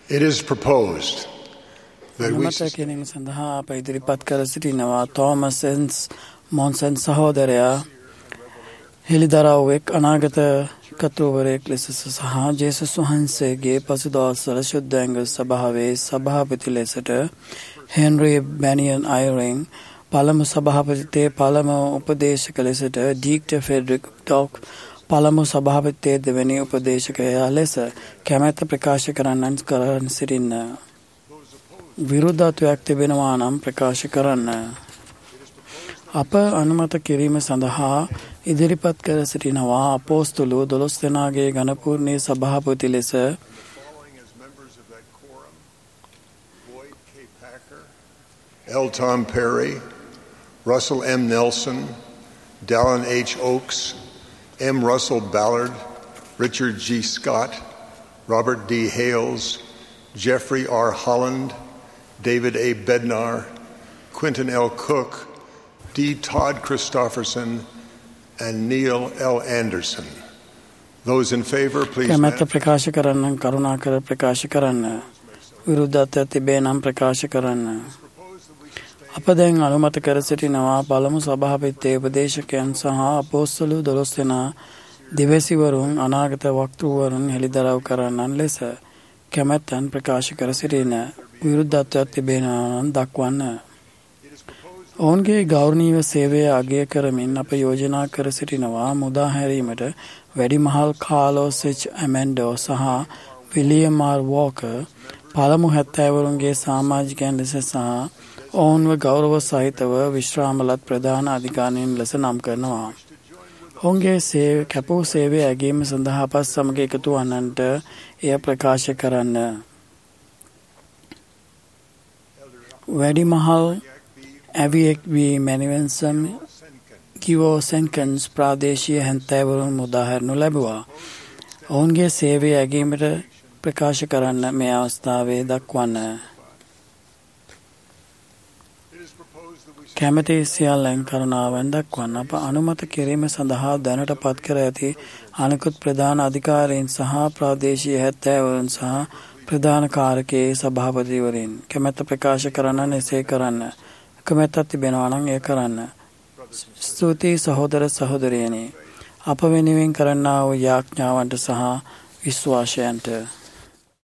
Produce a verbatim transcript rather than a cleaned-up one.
It is proposed that we අනුමත කිරීම සඳහා අප ඉදිරිපත් කර සිටිනවා තෝමස් මොන්සන් සහෝදරයා හෙළිදරව්වෙක් අනාගත කතුවරයෙක් ලෙස සහ ජේසුස් වහන්සේගේ පසුදවස්වල ශුද්ධ සභාවේ සභාපති ලෙසට හෙන්රි බැනියන් අයරින් පළමු සභාපතිත්වයේ පළමු උපදේශක ලෙසට ඩීක්ටර් ෆෙඩරික් ඩොක් පළමු සභාපතිත්වයේ දෙවැනි උපදේශකයා ලෙස කැමැත්ත ප්‍රකාශ කරන්නන් කරන් සිටින්න. විරුද්ධත්වයක් තිබෙනවා නම් ප්‍රකාශ කරන්න. අප අනුමත කිරීම සඳහා ඉදිරිපත් කර සිටිනවා අපෝස්තුලු දොළොස් දෙනාගේ ගණපූර්ණයේ සභාපති ලෙස L. Tom Perry, Russell M. Nelson, Dallin H. Oaks, M. Russell Ballard, Richard G. Scott, Robert D. Hales, Jeffrey R. Holland, David A. Bednar, Quentin L. Cook, D. Todd Christofferson, and Neil L. Anderson. Those in favor, please. කැමැත්ත ප්‍රකාශ කරන්න කරුණාකර ප්‍රකාශ කරන්න. විරුද්ධත්වයක් තිබේ නම් ප්‍රකාශ කරන්න. අප දැන් අනුමත කර සිටිනවා පළමු සභාපතිත්වයේ උපදේශකයන් සහ අපෝස්තලු දොළොස් දෙනා දිවැසිවරුන් අනාගත වක්තෘවරුන් හෙළිදරව් කරන්නන් ලෙස කැමැත්තන් ප්‍රකාශ කර සිටින. විරුද්ධත්වයක් තිබෙනවා නම් දක්වන්න. ඔවුන්ගේ ගෞරවනීය සේවය අගය කරමින් අප යෝජනා කර සිටිනවා මුදා හැරීමට වැඩිමහල් කාලෝස් එච් ඇමෙන්ඩෝ සහ විලියම් ආර් වෝකර් පළමු හැත්තෑවරුන්ගේ සමාජිකයන් ලෙස සහ ඔවුන්ව ගෞරව සහිතව විශ්‍රාමලත් ප්‍රධාන අධිකාරීන් ලෙස නම් කරනවා. ඔවුන්ගේ සේව කැපූ සේවය ඇගීම සඳහා අපත් සමග එකතු වන්නන්ට එය ප්‍රකාශ කරන්න. වැඩිමහල් ඇවියෙක් වී මැනිවෙන්සම් කිවෝ සෙන්කන්ස් ප්‍රාදේශීය හැන්තෑවරුන් මුදාහැරනු ලැබුවා. ඔවුන්ගේ සේවය ඇගීමට ප්‍රකාශ කරන්න මේ අවස්ථාවේ දක්වන්න. කැමැති සියල්ලන් කරුණාවෙන් දක්වන්න. අප අනුමත කිරීම සඳහා දැනට පත් කර ඇති අනෙකුත් ප්‍රධාන අධිකාරීන් සහ ප්‍රාදේශීය හැත්තෑවරුන් සහ ප්‍රධාන කාරකයේ සභාපතිවරින් කැමැත්ත ප්‍රකාශ කරන්න එසේ කරන්න. කැමැත්තක් තිබෙනවා නම් එය කරන්න. ස්තුතියි සහෝදර සහෝදරියනි. අප වෙනුවෙන් කරන්නා වූ යාඥාවන්ට සහ විශ්වාසයන්ට